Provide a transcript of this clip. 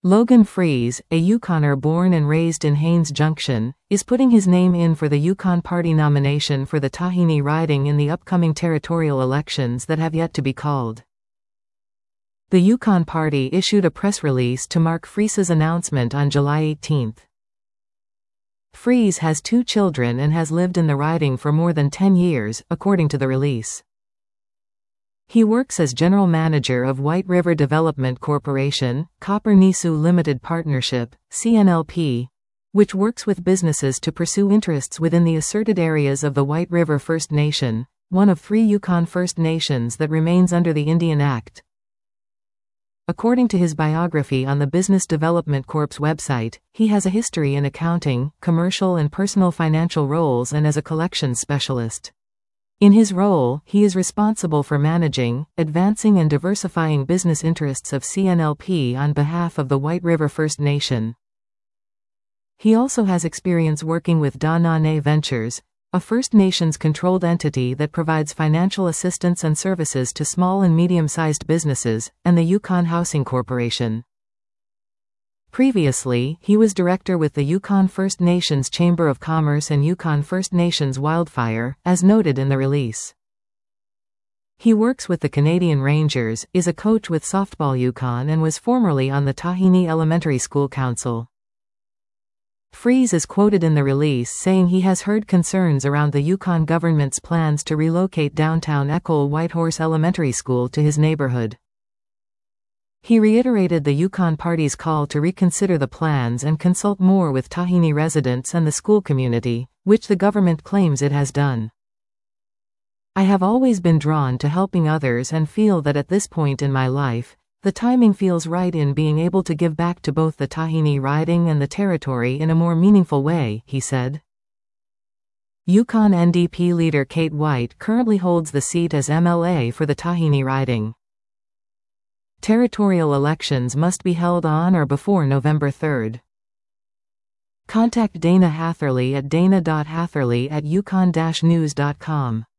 Logan Freese, a Yukoner born and raised in Haines Junction, is putting his name in for the Yukon Party nomination for the Tahini riding in the upcoming territorial elections that have yet to be called. The Yukon Party issued a press release to mark Freese's announcement on July 18. Freese has 2 children and has lived in the riding for more than 10 years, according to the release. He works as general manager of White River Development Corporation, Copper Nisu Limited Partnership, CNLP, which works with businesses to pursue interests within the asserted areas of the White River First Nation, one of 3 Yukon First Nations that remains under the Indian Act. According to his biography on the Business Development Corp's website, he has a history in accounting, commercial and personal financial roles and as a collections specialist. In his role, he is responsible for managing, advancing and diversifying business interests of CNLP on behalf of the White River First Nation. He also has experience working with Da Na Ne Ventures, a First Nations-controlled entity that provides financial assistance and services to small and medium-sized businesses, and the Yukon Housing Corporation. Previously, he was director with the Yukon First Nations Chamber of Commerce and Yukon First Nations Wildfire, as noted in the release. He works with the Canadian Rangers, is a coach with Softball Yukon and was formerly on the Tahini Elementary School Council. Freese is quoted in the release saying he has heard concerns around the Yukon government's plans to relocate downtown Ecole Whitehorse Elementary School to his neighborhood. He reiterated the Yukon Party's call to reconsider the plans and consult more with Tahini residents and the school community, which the government claims it has done. I have always been drawn to helping others and feel that at this point in my life, the timing feels right in being able to give back to both the Tahini riding and the territory in a more meaningful way, he said. Yukon NDP leader Kate White currently holds the seat as MLA for the Tahini riding. Territorial elections must be held on or before November 3. Contact Dana Hatherley at dana.hatherley@yukon-news.com.